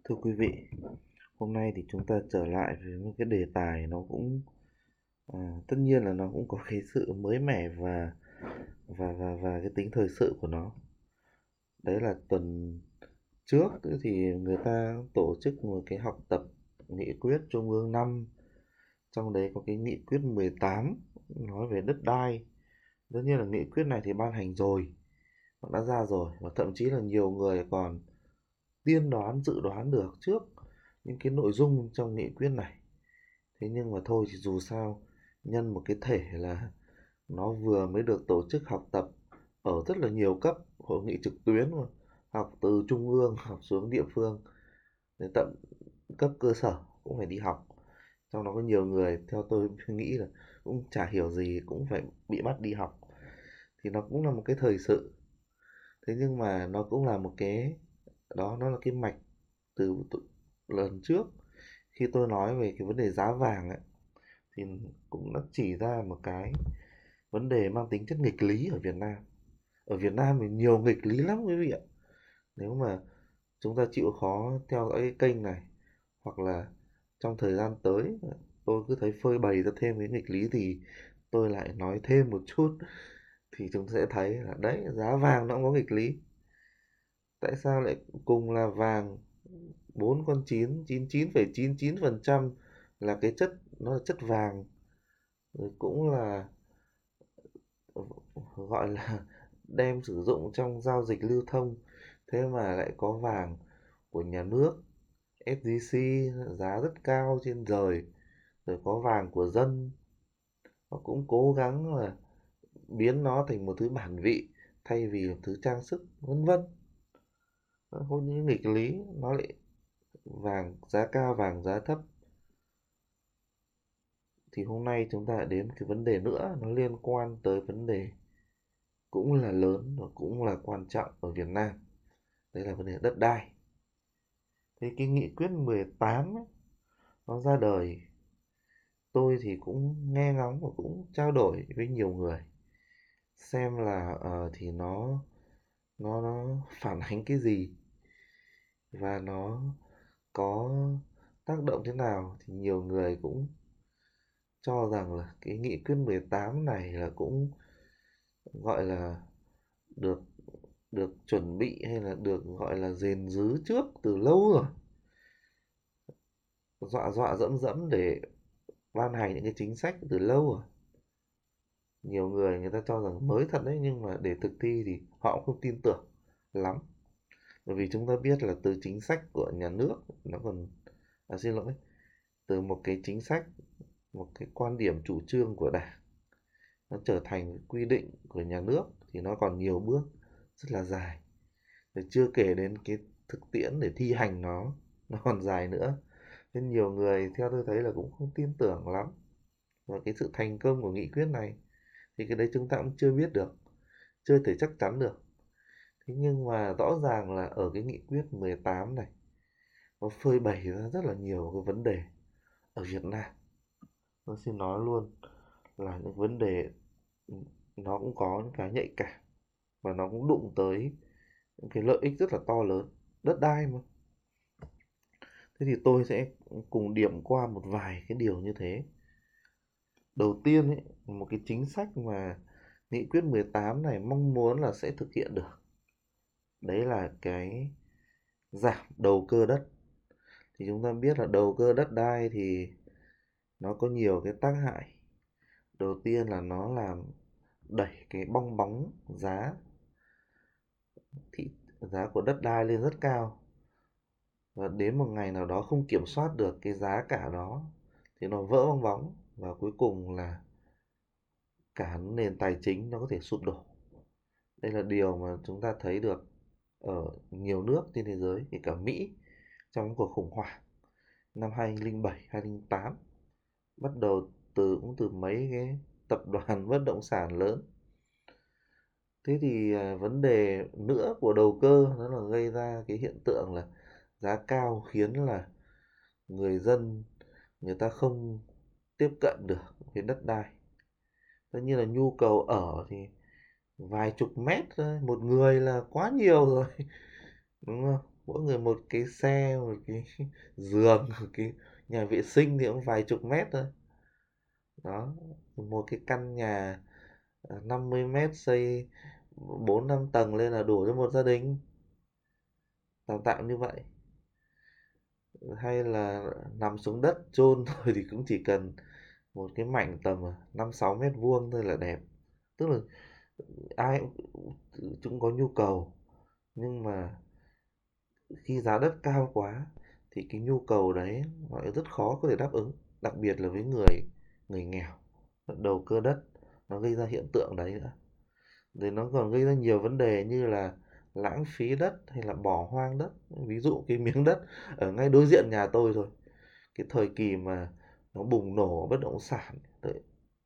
Thưa quý vị, hôm nay thì chúng ta trở lại với một cái đề tài nó cũng tất nhiên là nó cũng có cái sự mới mẻ và cái tính thời sự của nó. Đấy là tuần trước thì người ta tổ chức một cái học tập nghị quyết Trung ương 5, trong đấy có cái nghị quyết 18 nói về đất đai. Tất nhiên là nghị quyết này thì ban hành rồi, nó đã ra rồi, và thậm chí là nhiều người còn tiên đoán, dự đoán được trước những cái nội dung trong nghị quyết này. Thế nhưng mà thôi thì dù sao, nhân một cái thể là nó vừa mới được tổ chức học tập ở rất là nhiều cấp, hội nghị trực tuyến mà, học từ trung ương học xuống địa phương, đến tận cấp cơ sở cũng phải đi học. Trong đó có nhiều người theo tôi nghĩ là cũng chả hiểu gì cũng phải bị bắt đi học. Thì nó cũng là một cái thời sự. Thế nhưng mà nó cũng là một cái, đó nó là cái mạch từ lần trước khi tôi nói về cái vấn đề giá vàng ấy, thì cũng đã chỉ ra một cái vấn đề mang tính chất nghịch lý ở Việt Nam. Ở Việt Nam thì nhiều nghịch lý lắm quý vị ạ. Nếu mà chúng ta chịu khó theo dõi cái kênh này, hoặc là trong thời gian tới tôi cứ thấy phơi bày ra thêm cái nghịch lý thì tôi lại nói thêm một chút, thì chúng ta sẽ thấy là đấy, giá vàng nó cũng có nghịch lý. Tại sao lại cùng là vàng 4 con 99,99% là cái chất, nó là chất vàng, rồi cũng là gọi là đem sử dụng trong giao dịch lưu thông, thế mà lại có vàng của nhà nước SJC giá rất cao trên trời, rồi có vàng của dân, họ cũng cố gắng là biến nó thành một thứ bản vị thay vì một thứ trang sức, vân vân. Có những nghịch lý, nó lại vàng giá cao vàng giá thấp. Thì hôm nay chúng ta lại đến cái vấn đề nữa, nó liên quan tới vấn đề cũng là lớn và cũng là quan trọng ở Việt Nam. Đấy là vấn đề đất đai. Thế cái nghị quyết 18 ấy, nó ra đời, tôi thì cũng nghe ngóng và cũng trao đổi với nhiều người xem là thì nó phản ánh cái gì và nó có tác động thế nào. Thì nhiều người cũng cho rằng là cái nghị quyết 18 này là cũng gọi là được được chuẩn bị hay là được gọi là rền rứ trước từ lâu rồi, dọa dọa dẫm dẫm để ban hành những cái chính sách từ lâu rồi. Nhiều người người ta cho rằng mới thật đấy, nhưng mà để thực thi thì họ cũng không tin tưởng lắm. Bởi vì chúng ta biết là từ chính sách của nhà nước nó còn, xin lỗi, từ một cái chính sách, một cái quan điểm chủ trương của đảng, nó trở thành quy định của nhà nước thì nó còn nhiều bước rất là dài. Rồi chưa kể đến cái thực tiễn để thi hành nó còn dài nữa. Nên nhiều người theo tôi thấy là cũng không tin tưởng lắm vào cái sự thành công của nghị quyết này. Thì cái đấy chúng ta cũng chưa biết được, chưa thể chắc chắn được. Thế nhưng mà rõ ràng là ở cái nghị quyết 18 này, nó phơi bày ra rất là nhiều cái vấn đề ở Việt Nam. Tôi xin nói luôn là những vấn đề, nó cũng có những cái nhạy cảm, và nó cũng đụng tới những cái lợi ích rất là to lớn, đất đai mà. Thế thì tôi sẽ cùng điểm qua một vài cái điều như thế. Đầu tiên ấy, một cái chính sách mà nghị quyết 18 này mong muốn là sẽ thực hiện được, đấy là cái giảm đầu cơ đất. Thì chúng ta biết là đầu cơ đất đai thì nó có nhiều cái tác hại. Đầu tiên là nó làm đẩy cái bong bóng giá, thị giá của đất đai lên rất cao, và đến một ngày nào đó không kiểm soát được cái giá cả đó thì nó vỡ bong bóng, và cuối cùng là cả nền tài chính nó có thể sụp đổ. Đây là điều mà chúng ta thấy được ở nhiều nước trên thế giới, kể cả Mỹ, trong cuộc khủng hoảng năm 2007, 2008, bắt đầu cũng từ mấy cái tập đoàn bất động sản lớn. Thế thì vấn đề nữa của đầu cơ nó là gây ra cái hiện tượng là giá cao, khiến là người dân, người ta không tiếp cận được với đất đai. Tất nhiên là nhu cầu ở thì vài chục mét thôi, một người là quá nhiều rồi, đúng không? mỗi người một cái xe, một cái giường, một cái nhà vệ sinh thì cũng vài chục mét thôi. Đó, một cái căn nhà 50 mét xây 4 5 tầng lên là đủ cho một gia đình. Tạm tạm như vậy. Hay là nằm xuống đất chôn thôi thì cũng chỉ cần một cái mảnh tầm 5 6 mét vuông thôi là đẹp. Tức là ai cũng có nhu cầu, nhưng mà khi giá đất cao quá thì cái nhu cầu đấy nó rất khó có thể đáp ứng, đặc biệt là với người người nghèo. Đầu cơ đất nó gây ra hiện tượng đấy nữa. Rồi nó còn gây ra nhiều vấn đề như là lãng phí đất hay là bỏ hoang đất. Ví dụ cái miếng đất ở ngay đối diện nhà tôi thôi, cái thời kỳ mà nó bùng nổ bất động sản tới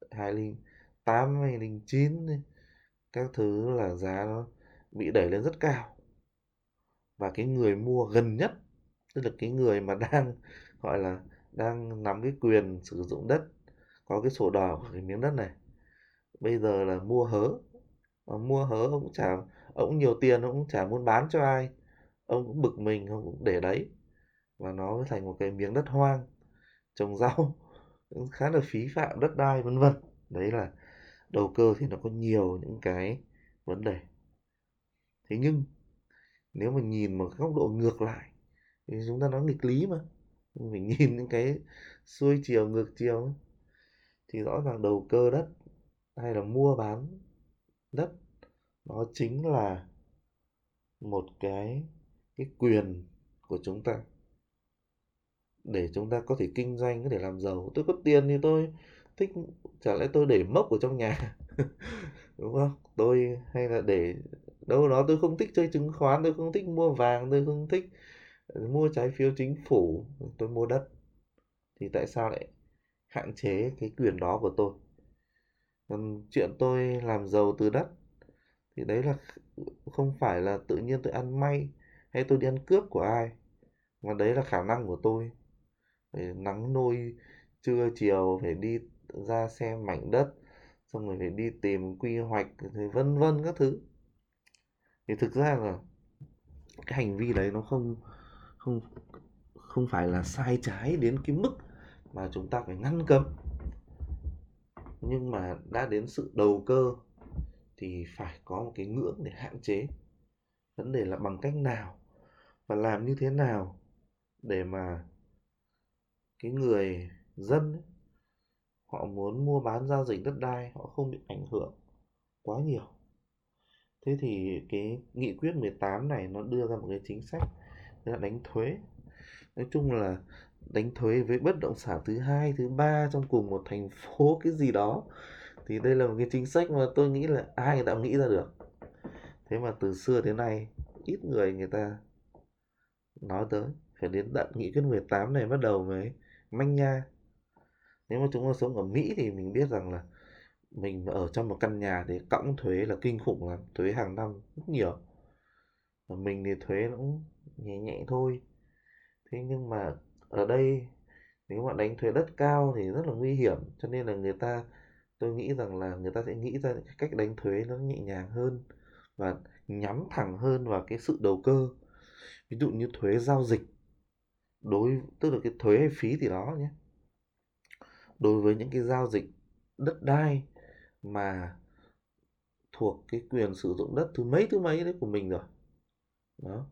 2008 2009 các thứ là giá nó bị đẩy lên rất cao, và cái người mua gần nhất, tức là cái người mà đang gọi là đang nắm cái quyền sử dụng đất, có cái sổ đỏ của cái miếng đất này, bây giờ là mua hớ. Mua hớ ông cũng chả, ông cũng nhiều tiền, ông cũng chả muốn bán cho ai, ông cũng bực mình, ông cũng để đấy, và nó mới thành một cái miếng đất hoang trồng rau cũng khá là phí phạm đất đai vân vân. Đấy là đầu cơ thì nó có nhiều những cái vấn đề. Thế nhưng nếu mà nhìn một góc độ ngược lại thì chúng ta nói nghịch lý mà, mình nhìn những cái xuôi chiều ngược chiều thì rõ ràng đầu cơ đất hay là mua bán đất nó chính là một cái quyền của chúng ta để chúng ta có thể kinh doanh, có thể làm giàu. Tôi có tiền thì tôi thích, chả lẽ tôi để mốc ở trong nhà đúng không? Tôi hay là để đâu đó, tôi không thích chơi chứng khoán, tôi không thích mua vàng, tôi không thích mua trái phiếu chính phủ, tôi mua đất, thì tại sao lại hạn chế cái quyền đó của tôi? Còn chuyện tôi làm giàu từ đất thì đấy là không phải là tự nhiên tôi ăn may hay tôi đi ăn cướp của ai, mà đấy là khả năng của tôi. Phải nắng nôi trưa chiều phải đi ra xem mảnh đất, xong rồi phải đi tìm quy hoạch thì vân vân các thứ. Thì thực ra là cái hành vi đấy nó không không không phải là sai trái đến cái mức mà chúng ta phải ngăn cấm, nhưng mà đã đến sự đầu cơ thì phải có một cái ngưỡng để hạn chế. Vấn đề là bằng cách nào và làm như thế nào để mà cái người dân ấy, họ muốn mua bán giao dịch đất đai họ không bị ảnh hưởng quá nhiều. Thế thì cái nghị quyết 18 này nó đưa ra một cái chính sách là đánh thuế. Nói chung là đánh thuế với bất động sản thứ hai, thứ ba trong cùng một thành phố cái gì đó. Thì đây là một cái chính sách mà tôi nghĩ là ai người ta cũng nghĩ ra được. Thế mà từ xưa đến nay ít người người ta nói tới, phải đến tận nghị quyết 18 này bắt đầu mới manh nha. Nếu mà chúng ta sống ở Mỹ thì mình biết rằng là mình ở trong một căn nhà thì cõng thuế là kinh khủng lắm, thuế hàng năm rất nhiều. Và mình thì thuế nó cũng nhẹ nhẹ thôi. Thế nhưng mà ở đây nếu mà đánh thuế đất cao thì rất là nguy hiểm, cho nên là tôi nghĩ rằng là người ta sẽ nghĩ ra những cách đánh thuế nó nhẹ nhàng hơn và nhắm thẳng hơn vào cái sự đầu cơ. Ví dụ như thuế giao dịch, tức là cái thuế hay phí thì đó nhé, đối với những cái giao dịch đất đai mà thuộc cái quyền sử dụng đất thứ mấy đấy của mình rồi đó.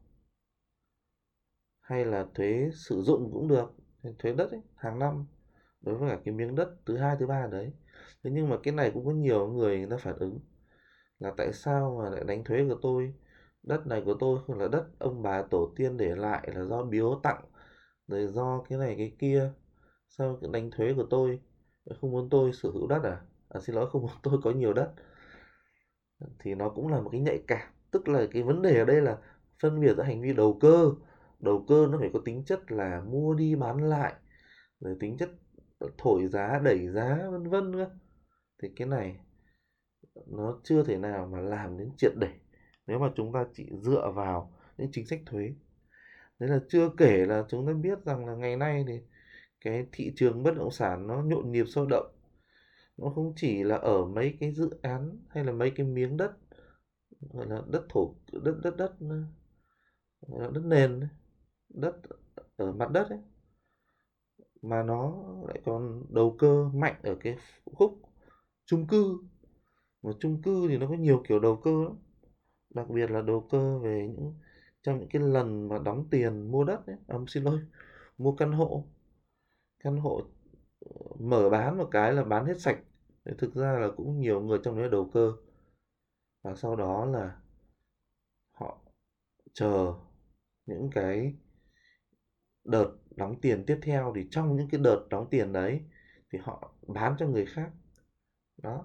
Hay là thuế sử dụng cũng được, thuế đất ấy, hàng năm đối với cả cái miếng đất thứ hai thứ ba đấy. Thế nhưng mà cái này cũng có nhiều người người ta phản ứng là tại sao mà lại đánh thuế của tôi, đất này của tôi không là đất ông bà tổ tiên để lại, là do biếu tặng rồi do cái này cái kia, sao đánh thuế của tôi, không muốn tôi sở hữu đất xin lỗi, không muốn tôi có nhiều đất. Thì nó cũng là một cái nhạy cảm, tức là cái vấn đề ở đây là phân biệt giữa hành vi đầu cơ. Đầu cơ nó phải có tính chất là mua đi bán lại, rồi tính chất thổi giá đẩy giá vân vân cơ. Thì cái này nó chưa thể nào mà làm đến triệt để nếu mà chúng ta chỉ dựa vào những chính sách thuế. Đấy là chưa kể là chúng ta biết rằng là ngày nay thì cái thị trường bất động sản nó nhộn nhịp sôi động, nó không chỉ là ở mấy cái dự án hay là mấy cái miếng đất gọi là đất thổ đất đất đất đất nền ấy, đất ở mặt đất ấy, mà nó lại còn đầu cơ mạnh ở cái khúc chung cư. Mà chung cư thì nó có nhiều kiểu đầu cơ lắm, đặc biệt là đầu cơ về trong những cái lần mà đóng tiền mua đất ấy, xin lỗi, mua căn hộ mở bán một cái là bán hết sạch. Thực ra là cũng nhiều người trong đấy đầu cơ, và sau đó là họ chờ những cái đợt đóng tiền tiếp theo, thì trong những cái đợt đóng tiền đấy thì họ bán cho người khác đó,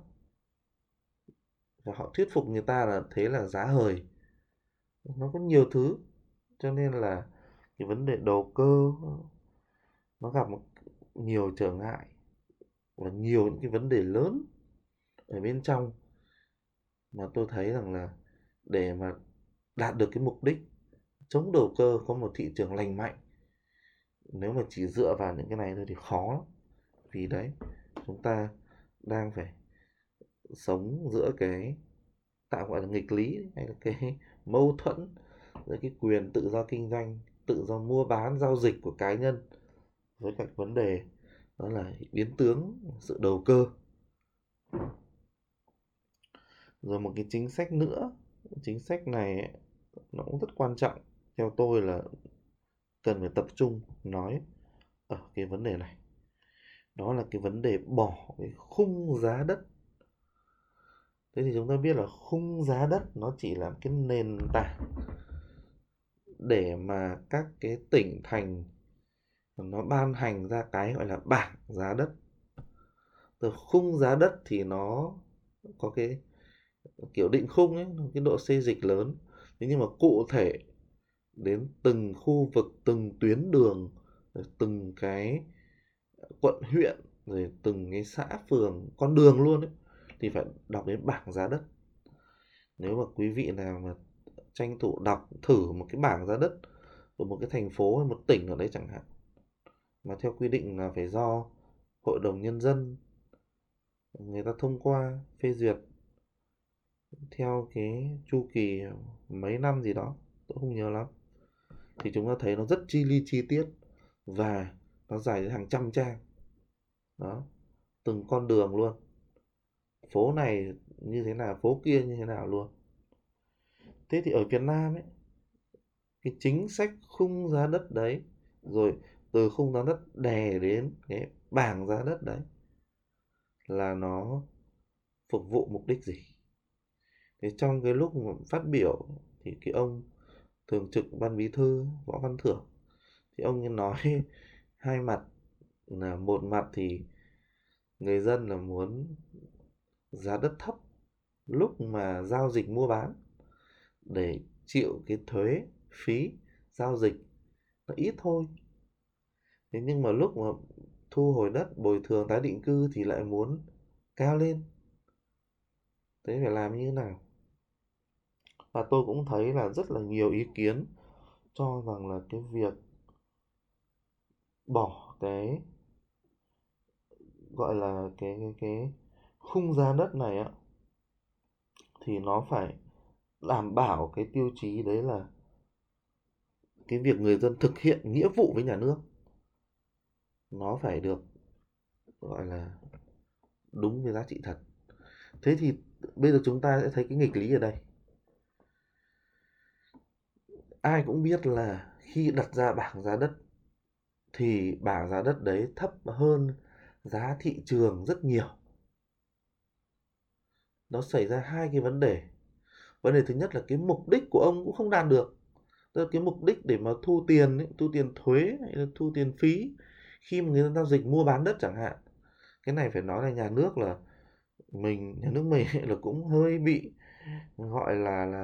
và họ thuyết phục người ta là thế là giá hời. Nó có nhiều thứ, cho nên là cái vấn đề đầu cơ nó gặp nhiều trở ngại và nhiều những cái vấn đề lớn ở bên trong, mà tôi thấy rằng là để mà đạt được cái mục đích chống đầu cơ, có một thị trường lành mạnh, nếu mà chỉ dựa vào những cái này thôi thì khó lắm. Vì đấy, chúng ta đang phải sống giữa cái tạm gọi là nghịch lý, hay là cái mâu thuẫn giữa cái quyền tự do kinh doanh, tự do mua bán giao dịch của cá nhân, với các vấn đề đó là biến tướng sự đầu cơ. Rồi một cái chính sách nữa, chính sách này nó cũng rất quan trọng, theo tôi là cần phải tập trung nói ở cái vấn đề này. Đó là cái vấn đề bỏ cái khung giá đất. Thế thì chúng ta biết là khung giá đất nó chỉ là cái nền tảng để mà các cái tỉnh thành nó ban hành ra cái gọi là bảng giá đất. Từ khung giá đất thì nó có cái kiểu định khung ấy, cái độ xê dịch lớn. Thế nhưng mà cụ thể đến từng khu vực, từng tuyến đường, rồi từng cái quận huyện, rồi từng cái xã phường, con đường luôn ấy, thì phải đọc đến bảng giá đất. Nếu mà quý vị nào mà tranh thủ đọc thử một cái bảng giá đất của một cái thành phố hay một tỉnh ở đấy chẳng hạn, mà theo quy định là phải do hội đồng nhân dân người ta thông qua phê duyệt theo cái chu kỳ mấy năm gì đó, tôi không nhớ lắm, thì chúng ta thấy nó rất chi li chi tiết, và nó dài đến hàng trăm trang đó, từng con đường luôn, phố này như thế nào, phố kia như thế nào luôn. Thế thì ở Việt Nam ấy, cái chính sách khung giá đất đấy, rồi từ khung giá đất đè đến cái bảng giá đất đấy, là nó phục vụ mục đích gì? Thế trong cái lúc mà phát biểu thì cái ông thường trực ban bí thư Võ Văn Thưởng, thì ông ấy nói hai mặt, là một mặt thì người dân là muốn giá đất thấp lúc mà giao dịch mua bán, để chịu cái thuế phí giao dịch nó ít thôi. Thế nhưng mà lúc mà thu hồi đất, bồi thường tái định cư thì lại muốn cao lên. Thế phải làm như thế nào? Và tôi cũng thấy là rất là nhiều ý kiến cho rằng là cái việc bỏ cái gọi là cái khung giá đất này á, thì nó phải đảm bảo cái tiêu chí đấy là cái việc người dân thực hiện nghĩa vụ với nhà nước nó phải được gọi là đúng với giá trị thật. Thế thì bây giờ chúng ta sẽ thấy cái nghịch lý ở đây. Ai cũng biết là khi đặt ra bảng giá đất thì bảng giá đất đấy thấp hơn giá thị trường rất nhiều. Nó xảy ra hai cái vấn đề. Vấn đề thứ nhất là cái mục đích của ông cũng không đạt được. Tức là cái mục đích để mà thu tiền ấy, thu tiền thuế hay là thu tiền phí khi mà người ta giao dịch mua bán đất chẳng hạn. Cái này phải nói là nhà nước mình là cũng hơi bị gọi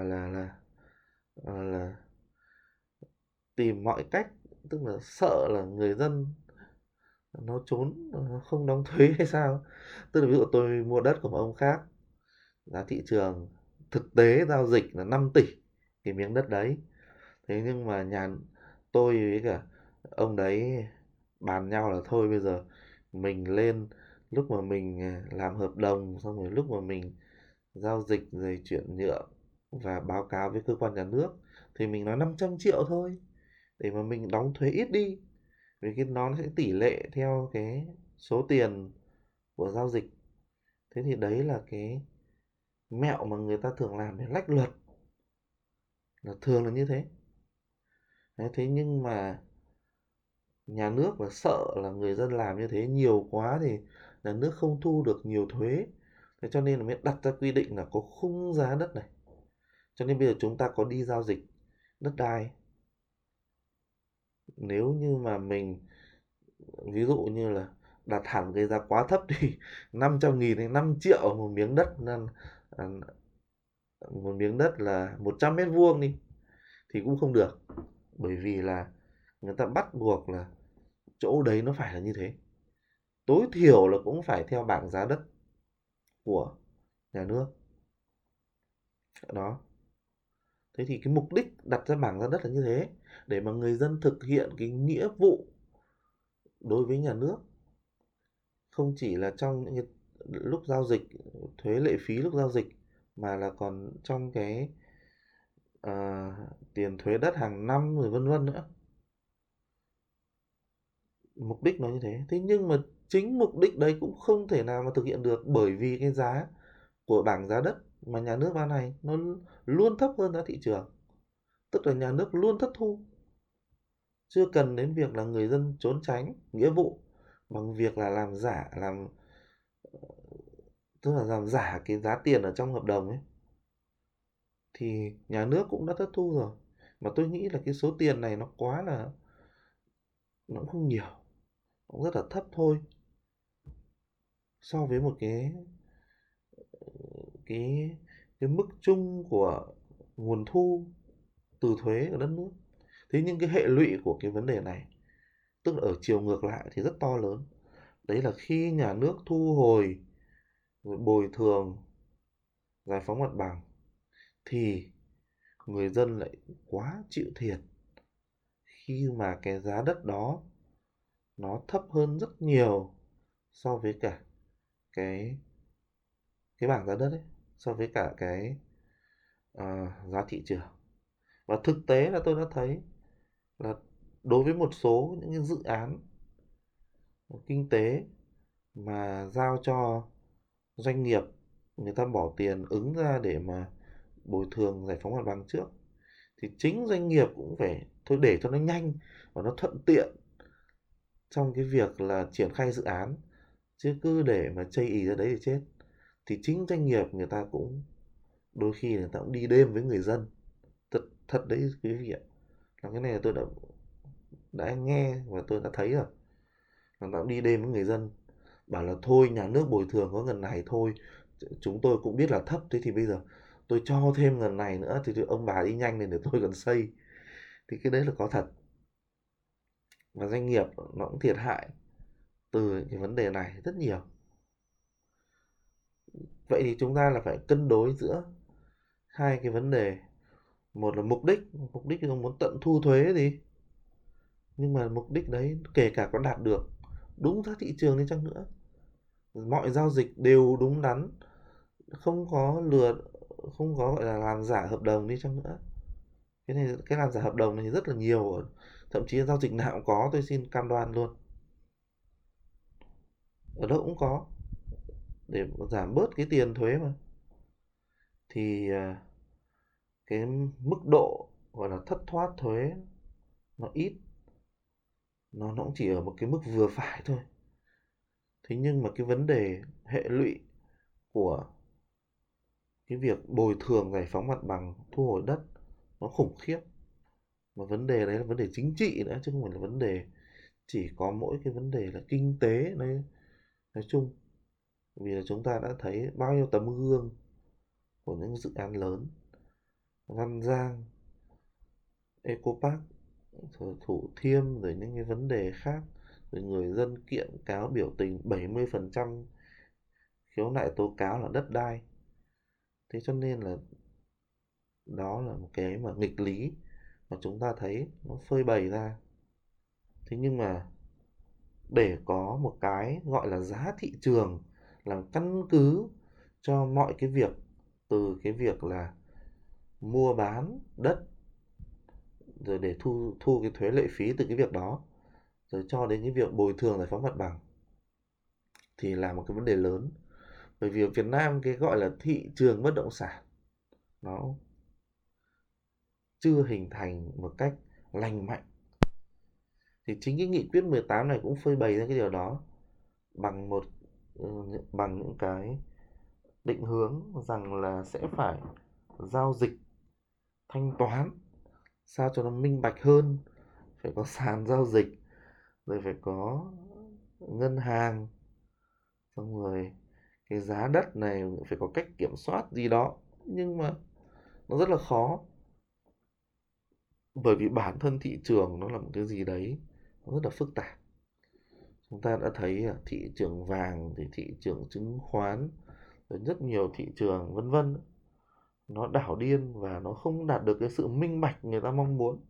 là tìm mọi cách, tức là sợ là người dân nó trốn, nó không đóng thuế hay sao. Tức là ví dụ tôi mua đất của một ông khác, giá thị trường thực tế giao dịch là 5 tỷ cái miếng đất đấy, thế nhưng mà nhà tôi với cả ông đấy bàn nhau là thôi bây giờ mình lên, lúc mà mình làm hợp đồng xong rồi, lúc mà mình giao dịch rồi chuyển nhượng và báo cáo với cơ quan nhà nước, thì mình nói 500 triệu thôi để mà mình đóng thuế ít đi, vì cái nó sẽ tỷ lệ theo cái số tiền của giao dịch. Thế thì đấy là cái mẹo mà người ta thường làm để lách luật, là thường là như thế. Đấy, thế nhưng mà nhà nước là sợ là người dân làm như thế nhiều quá thì nhà nước không thu được nhiều thuế. Thế cho nên là mới đặt ra quy định là có khung giá đất này. Cho nên bây giờ chúng ta có đi giao dịch đất đai, nếu như mà mình ví dụ như là đặt hẳn cái giá quá thấp thì 500.000 hay 5 triệu một miếng đất, nên một miếng đất là 100 mét vuông đi thì cũng không được, bởi vì là người ta bắt buộc là chỗ đấy nó phải là như thế, tối thiểu là cũng phải theo bảng giá đất của nhà nước đó. Thế thì cái mục đích đặt ra bảng giá đất là như thế, để mà người dân thực hiện cái nghĩa vụ đối với nhà nước, không chỉ là trong những cái lúc giao dịch, thuế lệ phí lúc giao dịch, mà là còn trong cái à, tiền thuế đất hàng năm rồi vân vân nữa. Mục đích nó như thế. Thế nhưng mà chính mục đích đấy cũng không thể nào mà thực hiện được, bởi vì cái giá của bảng giá đất mà nhà nước ban hành nó luôn thấp hơn giá thị trường. Tức là nhà nước luôn thất thu. Chưa cần đến việc là người dân trốn tránh nghĩa vụ bằng việc là làm giả, tức là làm giả cái giá tiền ở trong hợp đồng ấy, thì nhà nước cũng đã thất thu rồi. Mà tôi nghĩ là cái số tiền này nó quá là, nó cũng không nhiều, nó cũng rất là thấp thôi, so với một cái cái mức chung của nguồn thu từ thuế ở đất nước. Thế nhưng cái hệ lụy của cái vấn đề này, tức là ở chiều ngược lại thì rất to lớn. Đấy là khi nhà nước thu hồi rồi bồi thường, giải phóng mặt bằng, thì người dân lại quá chịu thiệt, khi mà cái giá đất đó nó thấp hơn rất nhiều so với cả cái cái bảng giá đất ấy, so với cả cái giá thị trường. Và thực tế là tôi đã thấy là đối với một số những cái dự án kinh tế mà giao cho doanh nghiệp, người ta bỏ tiền ứng ra để mà bồi thường giải phóng mặt bằng trước, thì chính doanh nghiệp cũng phải thôi để cho nó nhanh và nó thuận tiện trong cái việc là triển khai dự án, chứ cứ để mà chây ì ra đấy thì chết. Thì chính doanh nghiệp người ta cũng đôi khi người ta cũng đi đêm với người dân, thật thật đấy quý vị ạ. Là cái này là tôi đã nghe và tôi đã thấy rồi, là ta cũng đi đêm với người dân, bảo là thôi nhà nước bồi thường có ngần này thôi, chúng tôi cũng biết là thấp, thế thì bây giờ tôi cho thêm ngần này nữa thì ông bà đi nhanh lên để tôi còn xây. Thì cái đấy là có thật, và doanh nghiệp nó cũng thiệt hại từ cái vấn đề này rất nhiều. Vậy thì chúng ta là phải cân đối giữa hai cái vấn đề. Một là mục đích thì ông muốn tận thu thuế gì, nhưng mà mục đích đấy kể cả có đạt được đúng giá thị trường đi chăng nữa, mọi giao dịch đều đúng đắn, không có lừa, không có gọi là làm giả hợp đồng đi chăng nữa. Cái này, cái làm giả hợp đồng này rất là nhiều, thậm chí giao dịch nào cũng có, tôi xin cam đoan luôn, ở đâu cũng có, để giảm bớt cái tiền thuế mà. Thì cái mức độ gọi là thất thoát thuế nó ít, nó cũng chỉ ở một cái mức vừa phải thôi. Thế nhưng mà cái vấn đề hệ lụy của cái việc bồi thường giải phóng mặt bằng, thu hồi đất nó khủng khiếp. Mà vấn đề đấy là vấn đề chính trị nữa, chứ không phải là vấn đề chỉ có mỗi cái vấn đề là kinh tế nói chung. Vì là chúng ta đã thấy bao nhiêu tấm gương của những dự án lớn, Văn Giang, Eco Park, rồi Thủ Thiêm, rồi những cái vấn đề khác, rồi người dân kiện cáo biểu tình 70% khiếu nại tố cáo là đất đai. Thế cho nên là đó là một cái mà nghịch lý mà chúng ta thấy nó phơi bày ra. Thế nhưng mà để có một cái gọi là giá thị trường làm căn cứ cho mọi cái việc, từ cái việc là mua bán đất, rồi để thu cái thuế lệ phí từ cái việc đó, rồi cho đến cái việc bồi thường giải phóng mặt bằng thì là một cái vấn đề lớn. Bởi vì ở Việt Nam cái gọi là thị trường bất động sản nó chưa hình thành một cách lành mạnh. Thì chính cái nghị quyết 18 này cũng phơi bày ra cái điều đó bằng một ừ, bằng những cái định hướng rằng là sẽ phải giao dịch thanh toán sao cho nó minh bạch hơn, phải có sàn giao dịch, rồi phải có ngân hàng, xong rồi cái giá đất này phải có cách kiểm soát gì đó. Nhưng mà nó rất là khó, bởi vì bản thân thị trường nó là một cái gì đấy nó rất là phức tạp. Chúng ta đã thấy thị trường vàng thì thị trường chứng khoán, rồi rất nhiều thị trường vân vân, nó đảo điên và nó không đạt được cái sự minh bạch người ta mong muốn.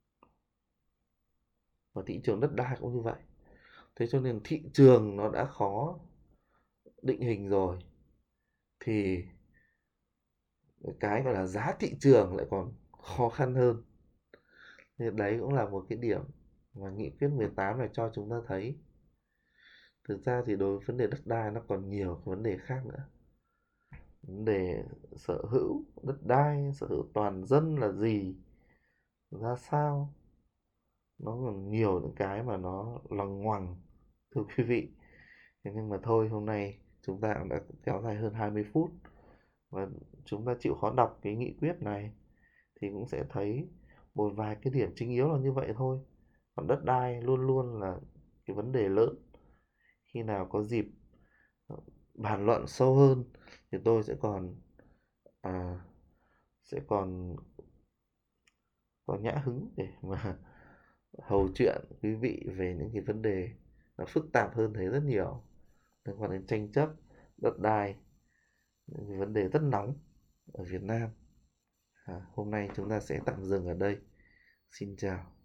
Và thị trường đất đai cũng như vậy. Thế cho nên thị trường nó đã khó định hình rồi, thì cái gọi là giá thị trường lại còn khó khăn hơn. Thì đấy cũng là một cái điểm mà nghị quyết 18 này cho chúng ta thấy. Thực ra thì đối với vấn đề đất đai nó còn nhiều cái vấn đề khác nữa. Vấn đề sở hữu đất đai, sở hữu toàn dân là gì, ra sao, nó còn nhiều những cái mà nó lằng ngoằng, thưa quý vị. Thế nhưng mà thôi, hôm nay chúng ta cũng đã kéo dài hơn 20 phút và chúng ta chịu khó đọc cái nghị quyết này thì cũng sẽ thấy một vài cái điểm chính yếu là như vậy thôi. Còn đất đai luôn luôn là cái vấn đề lớn. Khi nào có dịp bàn luận sâu hơn thì tôi à, sẽ còn có nhã hứng để mà hầu chuyện quý vị về những cái vấn đề nó phức tạp hơn thế rất nhiều, liên quan đến tranh chấp đất đai, những cái vấn đề rất nóng ở Việt Nam. Hôm nay chúng ta sẽ tạm dừng ở đây. Xin chào.